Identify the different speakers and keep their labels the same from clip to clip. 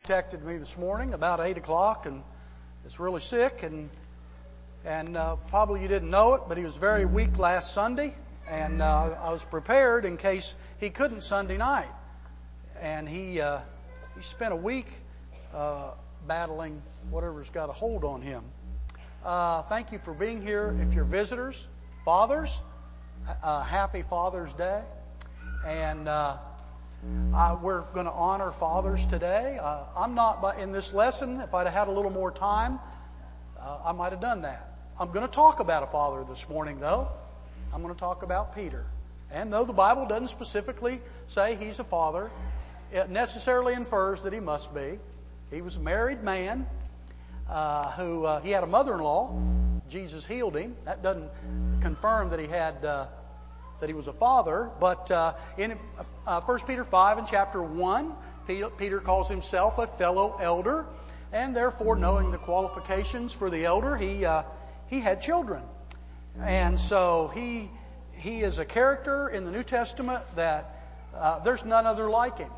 Speaker 1: texted me this morning about 8 o'clock and is really sick, and probably you didn't know it, but he was very weak last Sunday, and I was prepared in case he couldn't Sunday night. And he spent a week battling whatever's got a hold on him. Thank you for being here. If you're visitors, fathers, happy Father's Day. And we're going to honor fathers today. I'm not in this lesson. If I'd had a little more time, I might have done that. I'm going to talk about a father this morning, though. I'm going to talk about Peter. And though the Bible doesn't specifically say he's a father, it necessarily infers that he must be. He was a married man who he had a mother-in-law. Jesus healed him. That doesn't confirm that he had that he was a father. But in 1 Peter 5 and chapter 1, Peter calls himself a fellow elder, and therefore, knowing the qualifications for the elder, he had children. And so he is a character in the New Testament that there's none other like him.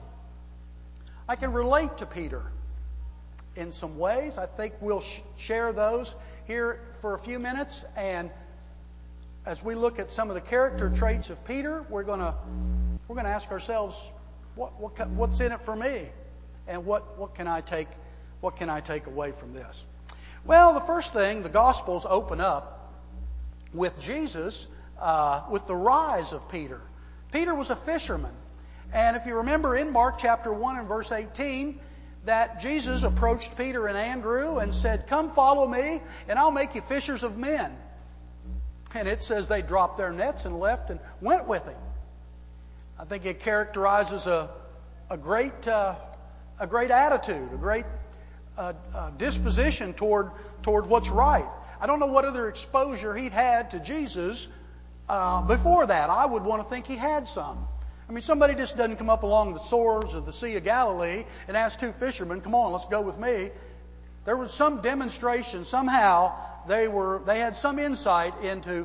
Speaker 1: I can relate to Peter in some ways. I think we'll share those here for a few minutes. And as we look at some of the character traits of Peter, we're going to ask ourselves, what's in it for me, and what can I take away from this? Well, the first thing, the Gospels open up with Jesus, with the rise of Peter. Peter was a fisherman. And if you remember in Mark chapter 1 and verse 18, that Jesus approached Peter and Andrew and said, "Come follow me, and I'll make you fishers of men." And it says they dropped their nets and left and went with him. I think it characterizes a great attitude, a great disposition toward what's right. I don't know what other exposure he'd had to Jesus before that. I would want to think he had some. I mean, somebody just doesn't come up along the shores of the Sea of Galilee and ask two fishermen, "Come on, let's go with me." There was some demonstration. Somehow they had some insight into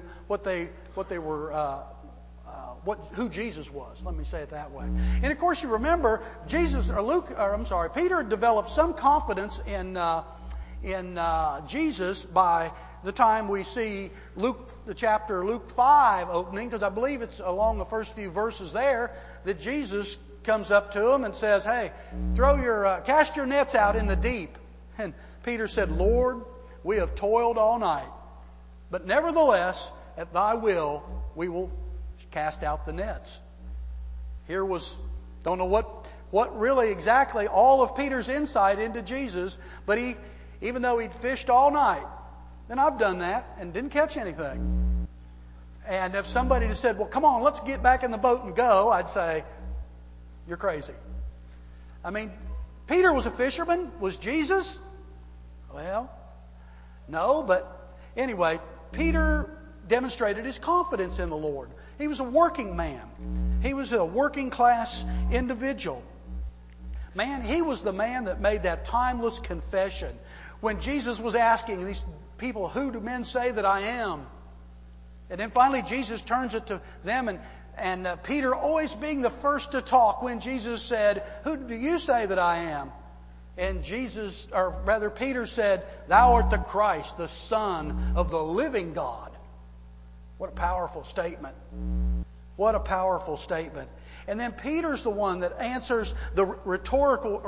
Speaker 1: who Jesus was. Let me say it that way. And of course, you remember Peter developed some confidence in Jesus by the time we see Luke 5 opening, because I believe it's along the first few verses there that Jesus comes up to him and says, "Hey, cast your nets out in the deep." And Peter said, "Lord, we have toiled all night, but nevertheless, at thy will, we will cast out the nets." Don't know what really exactly all of Peter's insight into Jesus, but even though he'd fished all night, and I've done that and didn't catch anything. And if somebody just said, "Well, come on, let's get back in the boat and go," I'd say, "You're crazy." I mean, Peter was a fisherman. Was Jesus? Well, no, but anyway, Peter demonstrated his confidence in the Lord. He was a working man. He was a working class individual. Man, he was the man that made that timeless confession. When Jesus was asking these people, "Who do men say that I am?" And then finally Jesus turns it to them, and Peter always being the first to talk when Jesus said, "Who do you say that I am?" And Peter said, "Thou art the Christ, the Son of the living God." What a powerful statement. What a powerful statement. And then Peter's the one that answers the rhetorical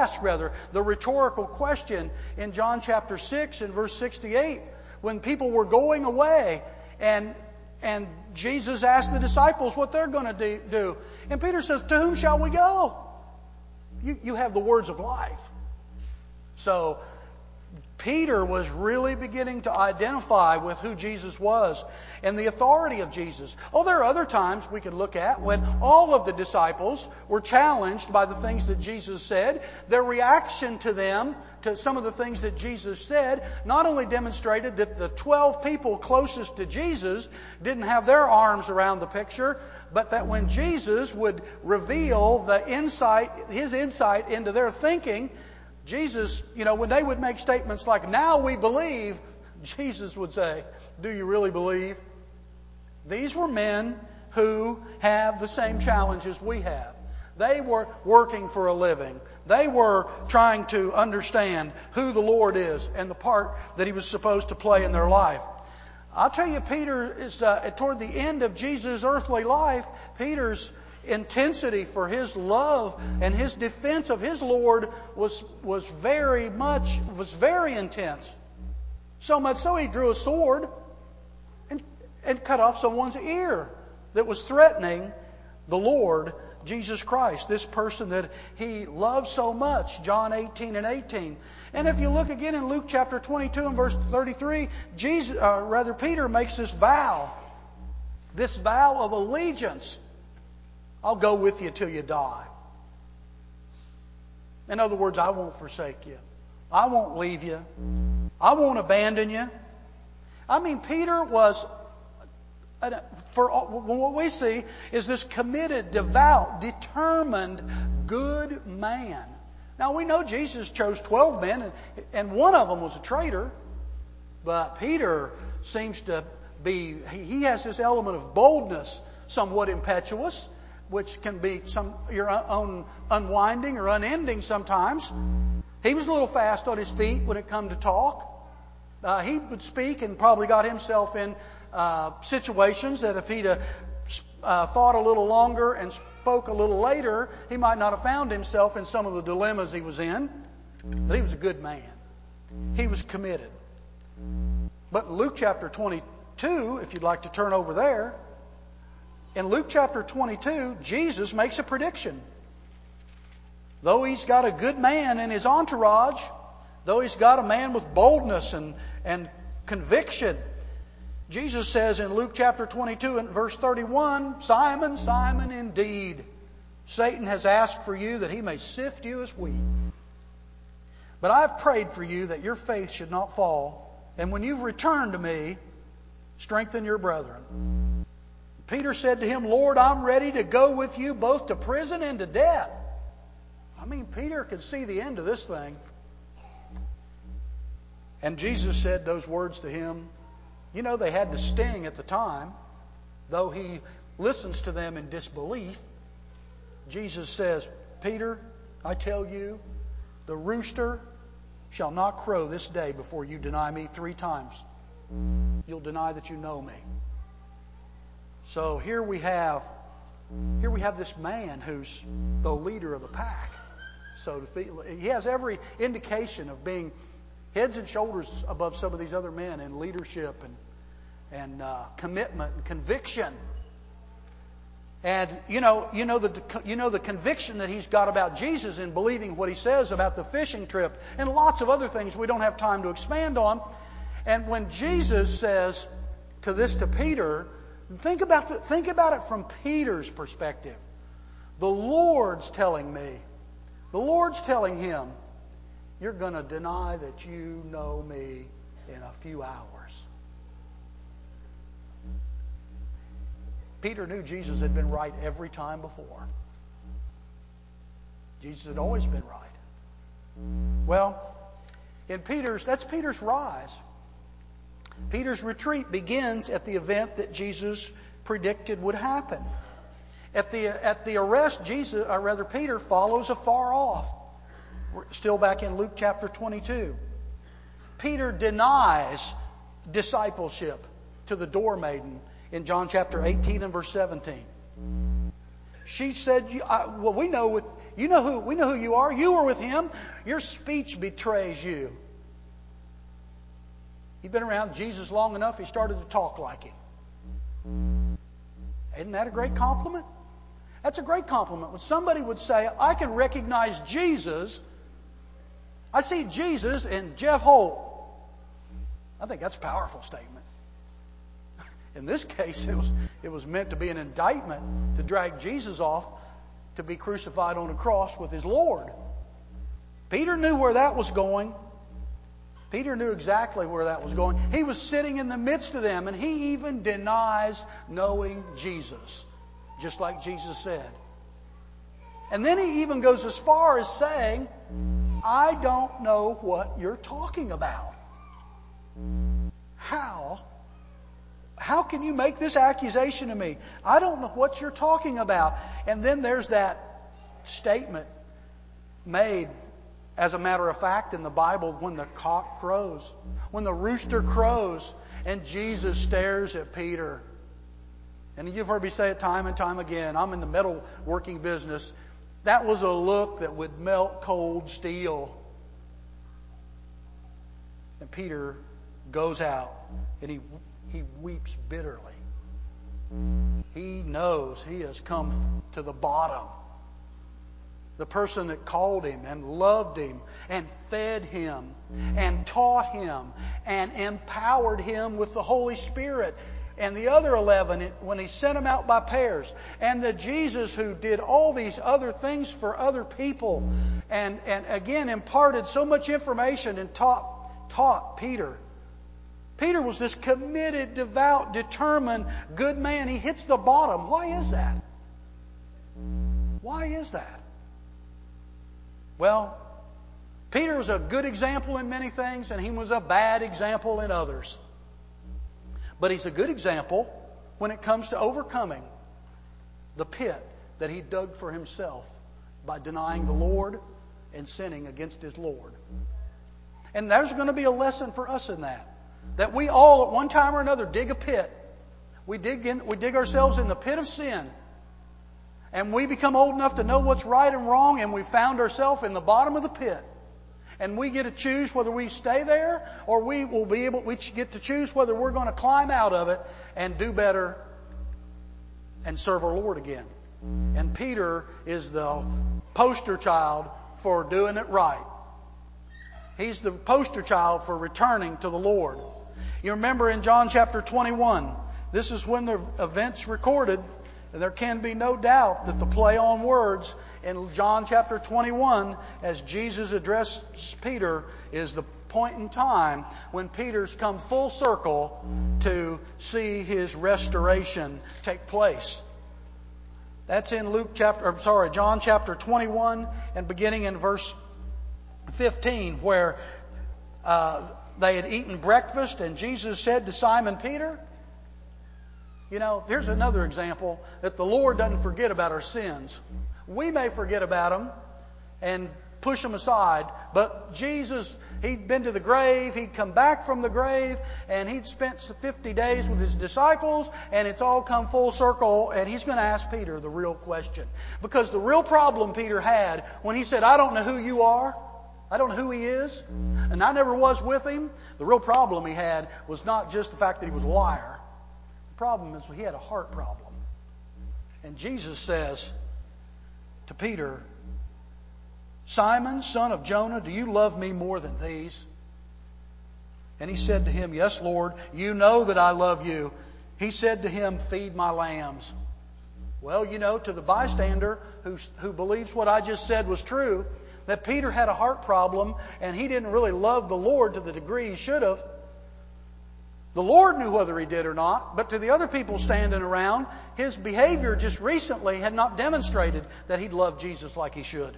Speaker 1: question in John chapter 6 and verse 68, when people were going away and Jesus asked the disciples what they're going to do. And Peter says, "To whom shall we go? You have the words of life." So Peter was really beginning to identify with who Jesus was and the authority of Jesus. There are other times we could look at when all of the disciples were challenged by the things that Jesus said. Their reaction to some of the things that Jesus said not only demonstrated that the 12 people closest to Jesus didn't have their arms around the picture, but that when Jesus would reveal his insight into their thinking, Jesus, when they would make statements like, "Now we believe," Jesus would say, "Do you really believe?" These were men who have the same challenges we have. They were working for a living. They were trying to understand who the Lord is and the part that He was supposed to play in their life. I'll tell you, Peter is toward the end of Jesus' earthly life, Peter's intensity for his love and his defense of his Lord was very intense. So much so he drew a sword and cut off someone's ear that was threatening the Lord Jesus Christ, this person that he loved so much, John 18:18. And if you look again in Luke chapter 22 and verse 33, Peter makes this vow of allegiance. I'll go with you till you die. In other words, I won't forsake you. I won't leave you. I won't abandon you. I mean, Peter was, for what we see, is this committed, devout, determined, good man. Now we know Jesus chose 12 men, and one of them was a traitor. But Peter seems to be, he has this element of boldness, somewhat impetuous, which can be your own unwinding or unending sometimes. He was a little fast on his feet when it come to talk. He would speak and probably got himself in situations that if he'd thought a little longer and spoke a little later, he might not have found himself in some of the dilemmas he was in. But he was a good man. He was committed. But Luke chapter 22, if you'd like to turn over there, in Luke chapter 22, Jesus makes a prediction. Though he's got a good man in his entourage, though he's got a man with boldness and conviction, Jesus says in Luke chapter 22 and verse 31, Simon, Simon, indeed, Satan has asked for you that he may sift you as wheat. But I've prayed for you that your faith should not fall, and when you've returned to me, strengthen your brethren. Peter said to him, Lord, I'm ready to go with you both to prison and to death. I mean, Peter could see the end of this thing. And Jesus said those words to him. You know, they had to sting at the time, though he listens to them in disbelief. Jesus says, Peter, I tell you, the rooster shall not crow this day before you deny me 3 times. You'll deny that you know me. So here we have this man who's the leader of the pack, so to speak. He has every indication of being heads and shoulders above some of these other men in leadership and commitment and conviction. And you know the conviction that he's got about Jesus in believing what he says about the fishing trip and lots of other things we don't have time to expand on. And when Jesus says to Peter, think about it from Peter's perspective. The Lord's telling him, you're going to deny that you know me in a few hours. Peter knew Jesus had been right every time before. Jesus had always been right. Well, that's Peter's rise. Peter's retreat begins at the event that Jesus predicted would happen. At the arrest, Peter follows afar off. We're still back in Luke chapter 22. Peter denies discipleship to the door maiden in John chapter 18 and verse 17. She said, we know who you are. You were with him. Your speech betrays you. He'd been around Jesus long enough, he started to talk like him. Isn't that a great compliment? That's a great compliment. When somebody would say, I can recognize Jesus. I see Jesus in Jeff Holt. I think that's a powerful statement. In this case, it was meant to be an indictment to drag Jesus off to be crucified on a cross with his Lord. Peter knew where that was going. Peter knew exactly where that was going. He was sitting in the midst of them, and he even denies knowing Jesus, just like Jesus said. And then he even goes as far as saying, I don't know what you're talking about. How can you make this accusation to me? I don't know what you're talking about. And then there's that statement made as a matter of fact in the Bible when the cock crows, when the rooster crows, and Jesus stares at Peter. And you've heard me say it time and time again. I'm in the metalworking business. That was a look that would melt cold steel. And Peter goes out and he weeps bitterly. He knows he has come to the bottom. The person that called him and loved him and fed him and taught him and empowered him with the Holy Spirit. And the other 11, when he sent them out by pairs. And the Jesus who did all these other things for other people. And again imparted so much information and taught Peter. Peter was this committed, devout, determined, good man. He hits the bottom. Why is that? Why is that? Well, Peter was a good example in many things, and he was a bad example in others. But he's a good example when it comes to overcoming the pit that he dug for himself by denying the Lord and sinning against his Lord. And there's going to be a lesson for us in that. That we all at one time or another dig a pit. We dig ourselves in the pit of sin. And we become old enough to know what's right and wrong, and we found ourselves in the bottom of the pit. And we get to choose whether we stay there or we get to choose whether we're going to climb out of it and do better and serve our Lord again. And Peter is the poster child for doing it right. He's the poster child for returning to the Lord. You remember in John chapter 21, this is when the event's recorded, and there can be no doubt that the play on words in John chapter 21, as Jesus addresses Peter, is the point in time when Peter's come full circle to see his restoration take place. That's in John chapter 21 and beginning in verse 15, where they had eaten breakfast and Jesus said to Simon Peter, here's another example that the Lord doesn't forget about our sins. We may forget about them and push them aside, but Jesus, he'd been to the grave, he'd come back from the grave, and he'd spent 50 days with his disciples, and it's all come full circle, and he's going to ask Peter the real question. Because the real problem Peter had when he said, I don't know who you are, I don't know who he is, and I never was with him, the real problem he had was not just the fact that he was a liar. The problem is he had a heart problem. And Jesus says to Peter, Simon, son of Jonah, do you love me more than these? And he said to him, yes, Lord, you know that I love you. He said to him, feed my lambs. Well, to the bystander who believes what I just said was true, that Peter had a heart problem and he didn't really love the Lord to the degree he should have. The Lord knew whether he did or not, but to the other people standing around, his behavior just recently had not demonstrated that he'd loved Jesus like he should.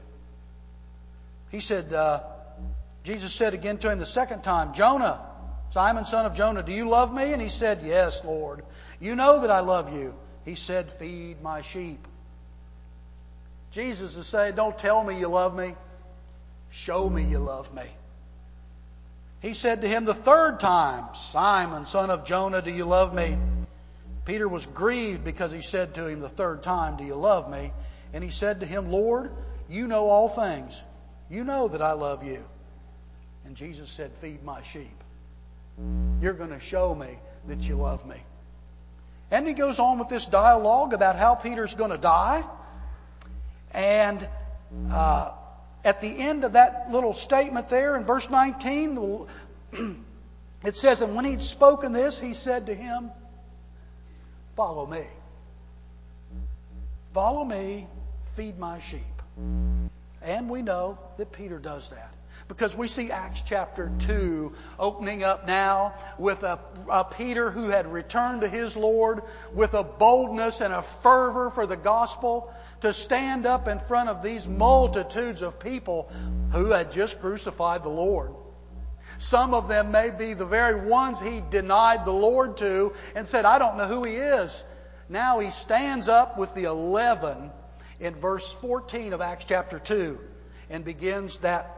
Speaker 1: He said, Jesus said again to him the second time, Jonah, Simon, son of Jonah, do you love me? And he said, yes, Lord. You know that I love you. He said, feed my sheep. Jesus is saying, don't tell me you love me. Show me you love me. He said to him the third time, Simon, son of Jonah, do you love me? Peter was grieved because he said to him the third time, do you love me? And he said to him, Lord, you know all things. You know that I love you. And Jesus said, feed my sheep. You're going to show me that you love me. And he goes on with this dialogue about how Peter's going to die. And at the end of that little statement there in verse 19, it says, and when he'd spoken this, he said to him, follow me. Follow me, feed my sheep. And we know that Peter does that. Because we see Acts chapter 2 opening up now with a Peter who had returned to his Lord with a boldness and a fervor for the gospel to stand up in front of these multitudes of people who had just crucified the Lord. Some of them may be the very ones he denied the Lord to and said, I don't know who he is. Now he stands up with the 11 in verse 14 of Acts chapter 2 and begins that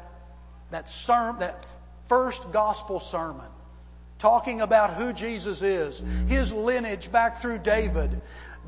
Speaker 1: first gospel sermon, talking about who Jesus is, His lineage back through David,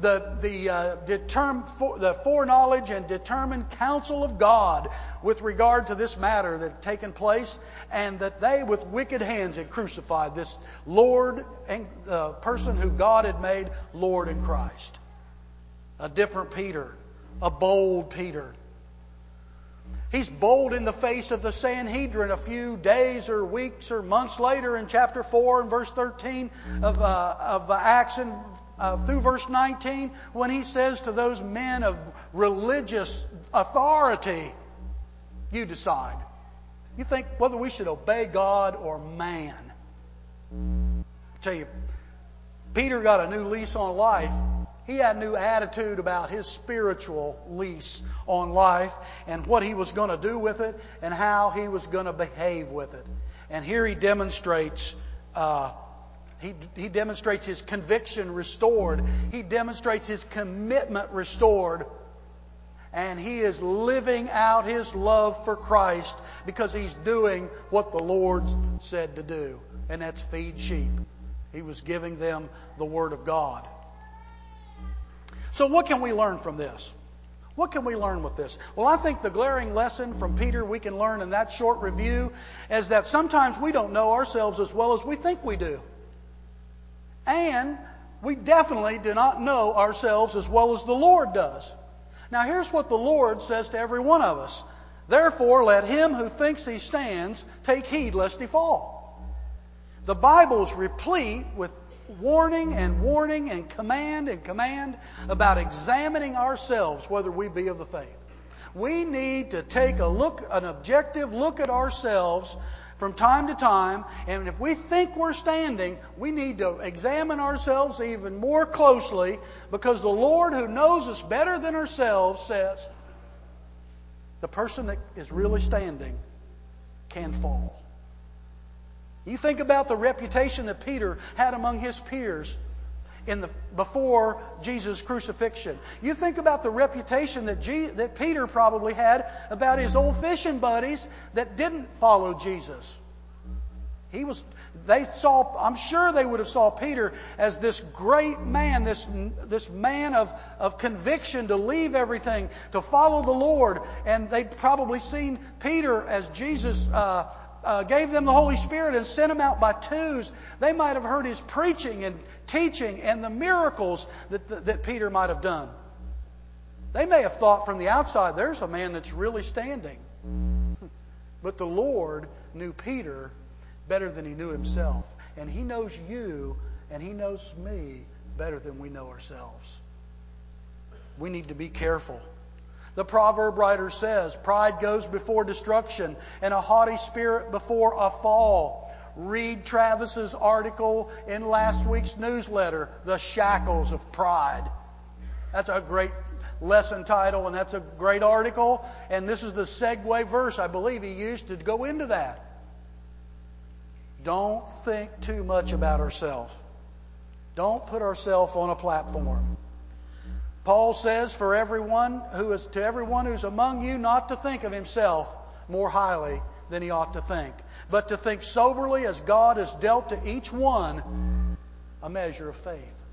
Speaker 1: the foreknowledge and determined counsel of God with regard to this matter that had taken place, and that they with wicked hands had crucified this Lord and person who God had made Lord in Christ. A different Peter, a bold Peter. He's bold in the face of the Sanhedrin a few days or weeks or months later in chapter 4 and verse 13 of Acts and through verse 19, when he says to those men of religious authority, you decide. You think whether we should obey God or man. I tell you, Peter got a new lease on life. He had a new attitude about his spiritual lease on life and what he was going to do with it and how he was going to behave with it. And here he demonstrates he demonstrates his conviction restored. He demonstrates his commitment restored. And he is living out his love for Christ because he's doing what the Lord said to do. And that's feed sheep. He was giving them the Word of God. So what can we learn from this? What can we learn with this? Well, I think the glaring lesson from Peter we can learn in that short review is that sometimes we don't know ourselves as well as we think we do. And we definitely do not know ourselves as well as the Lord does. Now here's what the Lord says to every one of us. Therefore, let him who thinks he stands take heed lest he fall. The Bible is replete with warning and command about examining ourselves whether we be of the faith. We need to take an objective look at ourselves from time to time, and if we think we're standing, we need to examine ourselves even more closely, because the Lord, who knows us better than ourselves, says the person that is really standing can fall. You think about the reputation that Peter had among his peers before Jesus' crucifixion. You think about the reputation that Peter probably had about his old fishing buddies that didn't follow Jesus. I'm sure they would have saw Peter as this great man, this man of conviction to leave everything, to follow the Lord. And they'd probably seen Peter as Jesus gave them the Holy Spirit and sent them out by twos. They might have heard his preaching and teaching and the miracles that Peter might have done. They may have thought from the outside, there's a man that's really standing. But the Lord knew Peter better than he knew himself. And he knows you and he knows me better than we know ourselves. We need to be careful. The proverb writer says, pride goes before destruction and a haughty spirit before a fall. Read Travis's article in last week's newsletter, The Shackles of Pride. That's a great lesson title, and that's a great article. And this is the segue verse I believe he used to go into that. Don't think too much about ourselves. Don't put ourselves on a platform. Paul says, to everyone who's among you, not to think of himself more highly than he ought to think, but to think soberly as God has dealt to each one a measure of faith.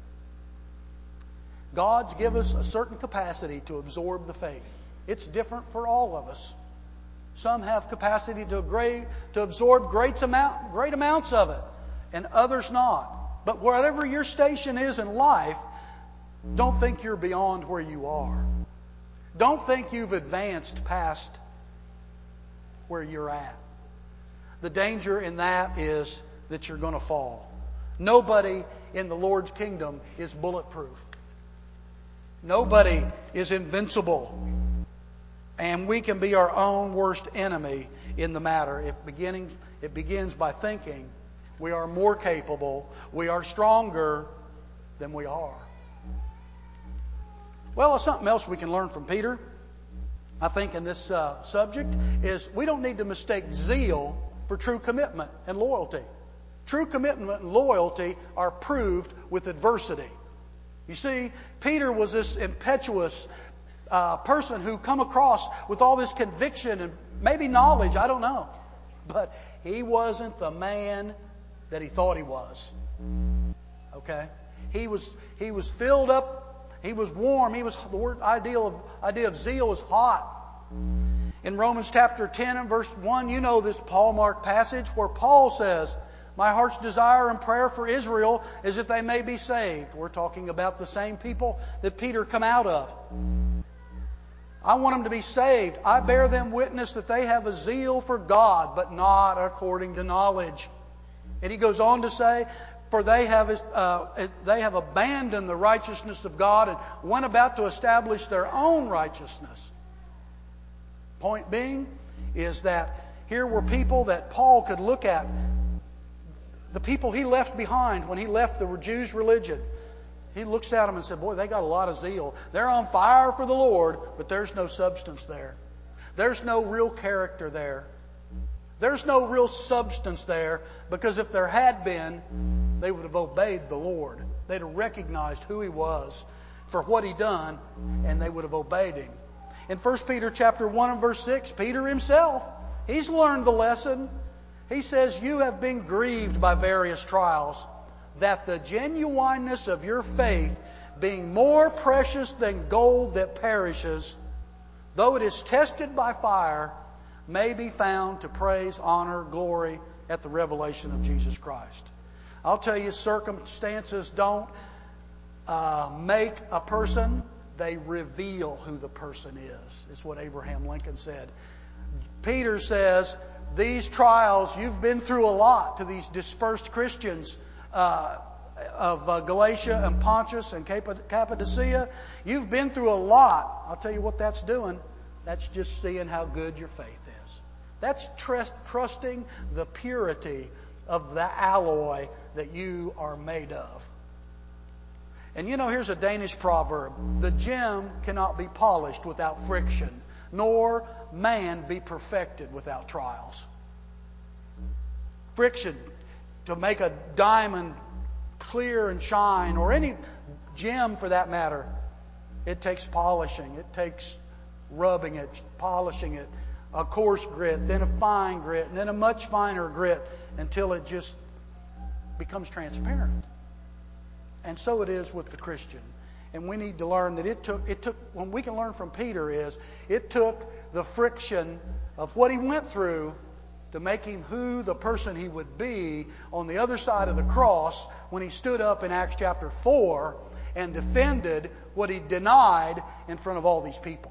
Speaker 1: God's given us a certain capacity to absorb the faith. It's different for all of us. Some have capacity to absorb great amounts of it, and others not. But whatever your station is in life, don't think you're beyond where you are. Don't think you've advanced past where you're at. The danger in that is that you're going to fall. Nobody in the Lord's kingdom is bulletproof. Nobody is invincible. And we can be our own worst enemy in the matter. It begins by thinking we are more capable, we are stronger than we are. Well, something else we can learn from Peter, I think, in this subject is we don't need to mistake zeal for true commitment and loyalty. True commitment and loyalty are proved with adversity. You see, Peter was this impetuous, person who come across with all this conviction and maybe knowledge, I don't know. But he wasn't the man that he thought he was. Okay? He was filled up, he was warm, the idea of zeal is hot. In Romans chapter 10 and verse 1, you know this Paul-marked passage where Paul says, "My heart's desire and prayer for Israel is that they may be saved." We're talking about the same people that Peter come out of. I want them to be saved. I bear them witness that they have a zeal for God, but not according to knowledge. And he goes on to say, "For they have abandoned the righteousness of God and went about to establish their own righteousness." Point being is that here were people that Paul could look at. The people he left behind when he left the Jews' religion. He looks at them and said, boy, they got a lot of zeal. They're on fire for the Lord, but there's no substance there. There's no real character there. There's no real substance there, because if there had been, they would have obeyed the Lord. They'd have recognized who He was for what He done, and they would have obeyed Him. In 1 Peter chapter 1 and verse 6, Peter himself, he's learned the lesson. He says, "You have been grieved by various trials, that the genuineness of your faith, being more precious than gold that perishes, though it is tested by fire, may be found to praise, honor, glory at the revelation of Jesus Christ." I'll tell you, circumstances don't make a person. They reveal who the person is what Abraham Lincoln said. Peter says, these trials, you've been through a lot to these dispersed Christians of Galatia and Pontus and Cappadocia. You've been through a lot. I'll tell you what that's doing. That's just seeing how good your faith is. That's trusting the purity of the alloy that you are made of. And you know, here's a Danish proverb. The gem cannot be polished without friction, nor man be perfected without trials. Friction, to make a diamond clear and shine, or any gem for that matter, it takes polishing. It takes rubbing it, polishing it, a coarse grit, then a fine grit, and then a much finer grit until it just becomes transparent. And so it is with the Christian. And we need to learn that it took, when we can learn from Peter is, it took the friction of what he went through to make him who the person he would be on the other side of the cross when he stood up in Acts chapter 4 and defended what he denied in front of all these people.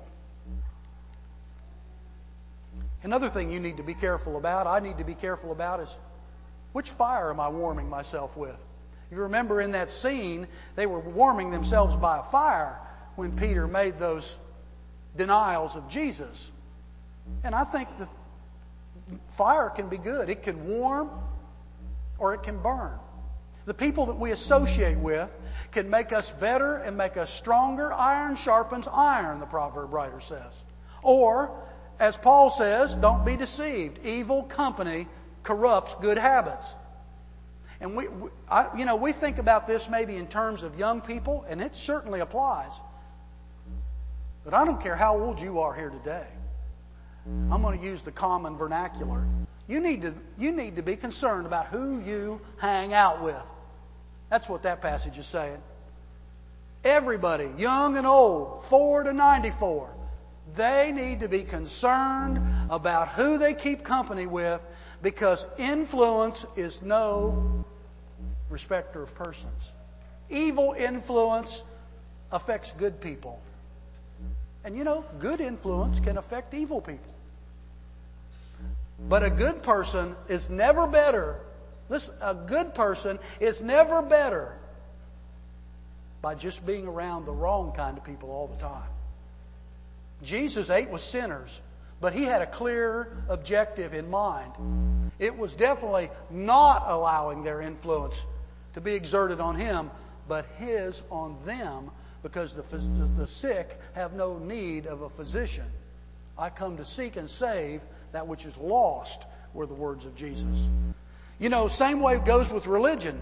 Speaker 1: Another thing you need to be careful about, I need to be careful about, is which fire am I warming myself with? You remember in that scene, they were warming themselves by a fire when Peter made those denials of Jesus. And I think the fire can be good. It can warm or it can burn. The people that we associate with can make us better and make us stronger. Iron sharpens iron, the proverb writer says. Or, as Paul says, don't be deceived. Evil company corrupts good habits. And we think about this maybe in terms of young people, and it certainly applies. But I don't care how old you are here today. I'm going to use the common vernacular. You need to be concerned about who you hang out with. That's what that passage is saying. Everybody, young and old, 4 to 94, they need to be concerned about who they keep company with, because influence is no respecter of persons. Evil influence affects good people. And you know, good influence can affect evil people. But a good person is never better. Listen, a good person is never better by just being around the wrong kind of people all the time. Jesus ate with sinners, but He had a clear objective in mind. It was definitely not allowing their influence to be exerted on Him, but His on them, because the sick have no need of a physician. I come to seek and save that which is lost, were the words of Jesus. You know, same way it goes with religion.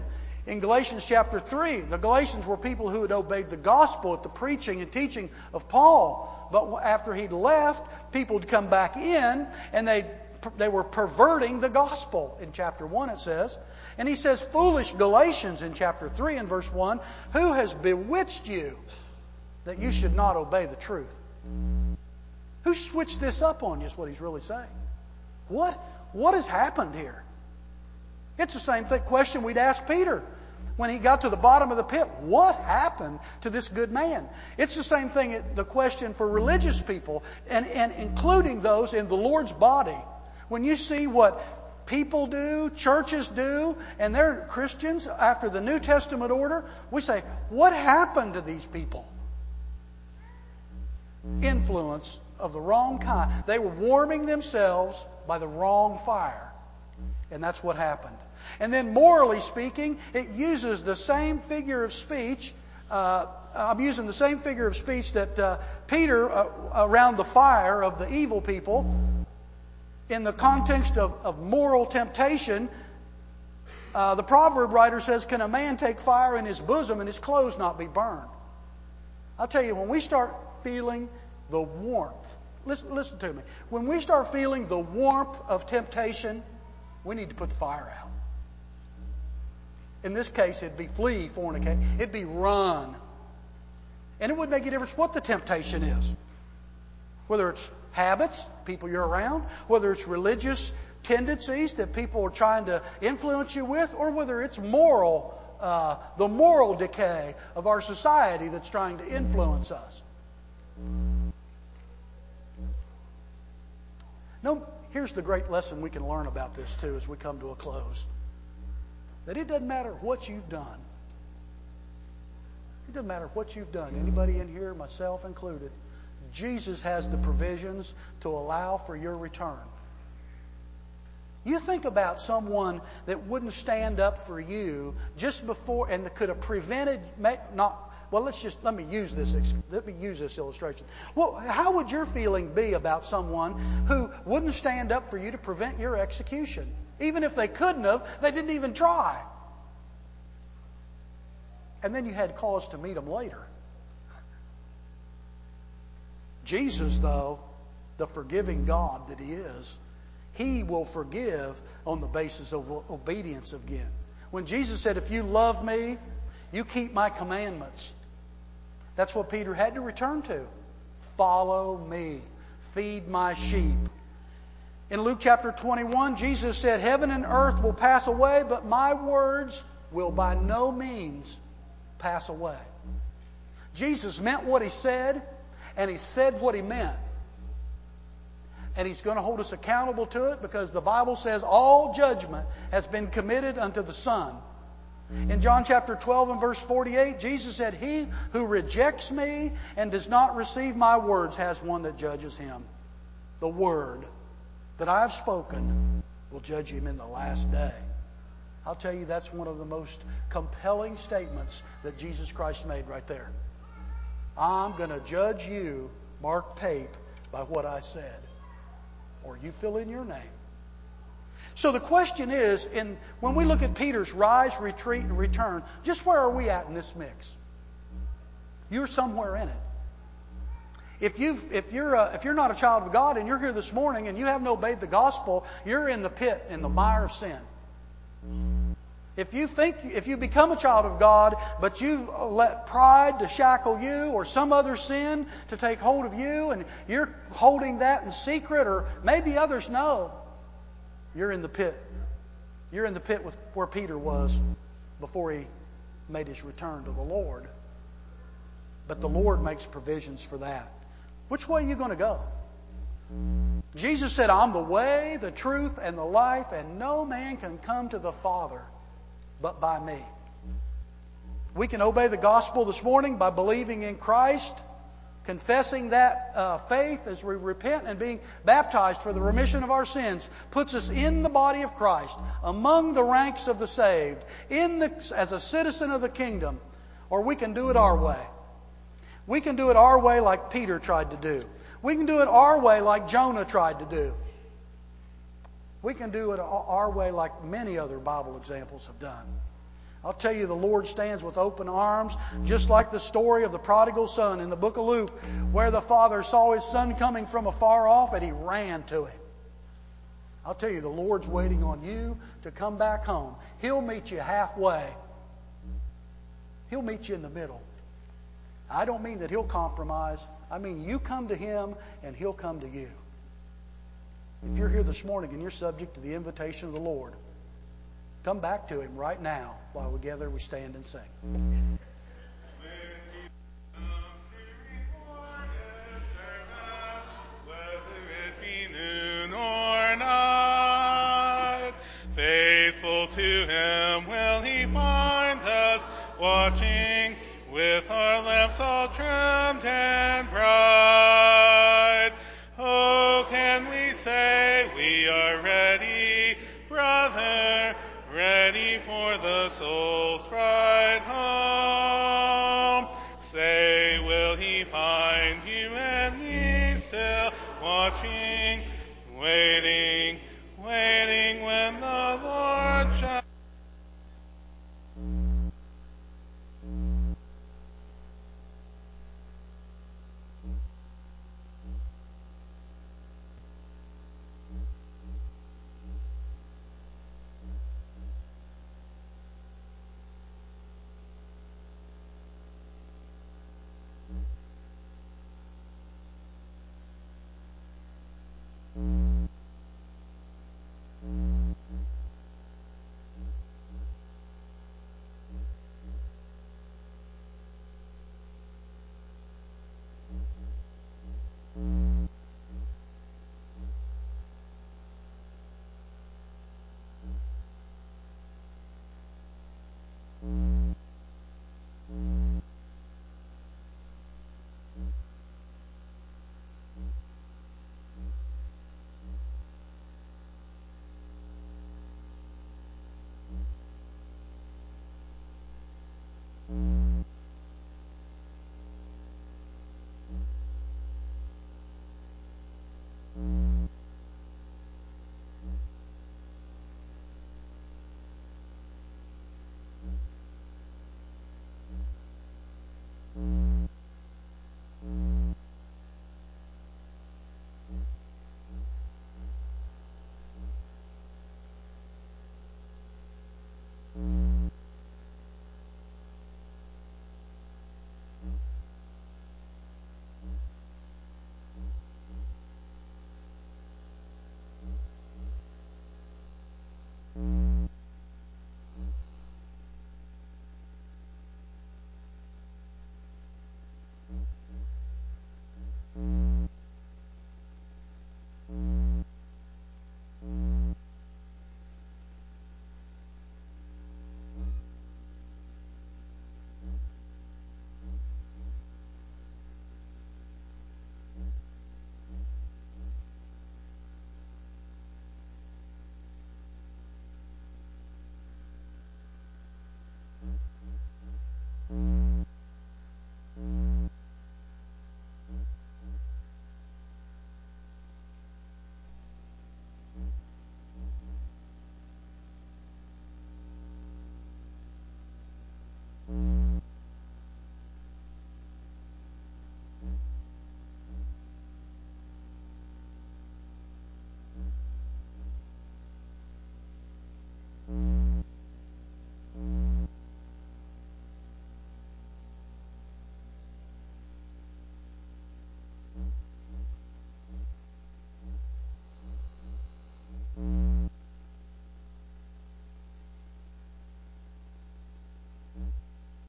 Speaker 1: In Galatians chapter 3, the Galatians were people who had obeyed the gospel at the preaching and teaching of Paul. But after he'd left, people would come back in and they were perverting the gospel. In chapter 1 it says. And he says, foolish Galatians in chapter 3 and verse 1, who has bewitched you that you should not obey the truth? Who switched this up on you is what he's really saying. What has happened here? It's the same question we'd ask Peter when he got to the bottom of the pit. What happened to this good man? It's the same thing, the question for religious people, and including those in the Lord's body. When you see what people do, churches do, and they're Christians after the New Testament order, we say, what happened to these people? Influence of the wrong kind. They were warming themselves by the wrong fire. And that's what happened. And then morally speaking, it uses the same figure of speech. I'm using the same figure of speech that Peter, around the fire of the evil people, in the context of moral temptation, the proverb writer says, can a man take fire in his bosom and his clothes not be burned? I'll tell you, when we start feeling the warmth, listen to me. When we start feeling the warmth of temptation, we need to put the fire out. In this case, it'd be flee, fornicate. It'd be run. And it wouldn't make a difference what the temptation is. Whether it's habits, people you're around, whether it's religious tendencies that people are trying to influence you with, or whether it's moral, the moral decay of our society that's trying to influence us. No, here's the great lesson we can learn about this too as we come to a close. That it doesn't matter what you've done. It doesn't matter what you've done. Anybody in here, myself included, Jesus has the provisions to allow for your return. You think about someone that wouldn't stand up for you just before and that could have prevented let me use this illustration. Well, how would your feeling be about someone who wouldn't stand up for you to prevent your execution? Even if they couldn't have, they didn't even try. And then you had cause to meet them later. Jesus, though, the forgiving God that He is, He will forgive on the basis of obedience again. When Jesus said, if you love me, you keep my commandments. That's what Peter had to return to. Follow me. Feed my sheep. In Luke chapter 21, Jesus said, heaven and earth will pass away, but my words will by no means pass away. Jesus meant what He said, and He said what He meant. And He's going to hold us accountable to it because the Bible says all judgment has been committed unto the Son. In John chapter 12 and verse 48, Jesus said, he who rejects me and does not receive my words has one that judges him. The word that I have spoken will judge him in the last day. I'll tell you, that's one of the most compelling statements that Jesus Christ made right there. I'm going to judge you, Mark Pape, by what I said. Or you fill in your name. So the question is, when we look at Peter's rise, retreat, and return, just where are we at in this mix? You're somewhere in it. If you're not a child of God and you're here this morning and you haven't obeyed the gospel, you're in the pit, in the mire of sin. If you become a child of God, but you let pride to shackle you or some other sin to take hold of you and you're holding that in secret, or maybe others know, you're in the pit. You're in the pit with where Peter was before he made his return to the Lord. But the Lord makes provisions for that. Which way are you going to go? Jesus said, I'm the way, the truth, and the life, and no man can come to the Father but by me. We can obey the gospel this morning by believing in Christ, confessing that faith as we repent, and being baptized for the remission of our sins puts us in the body of Christ, among the ranks of the saved, as a citizen of the kingdom. Or we can do it our way. We can do it our way like Peter tried to do. We can do it our way like Jonah tried to do. We can do it our way like many other Bible examples have done. I'll tell you, the Lord stands with open arms, just like the story of the prodigal son in the book of Luke, where the father saw his son coming from afar off and he ran to him. I'll tell you, the Lord's waiting on you to come back home. He'll meet you halfway. He'll meet you in the middle. I don't mean that He'll compromise. I mean you come to Him and He'll come to you. If you're here this morning and you're subject to the invitation of the Lord, come back to Him right now. While together we stand and sing.
Speaker 2: Faithful to Him will He find us, watching with our lamps all trimmed and bright. Oh, can we say we are ready, brother, ready for the soul's bright home? Say, will He find you and me still watching, waiting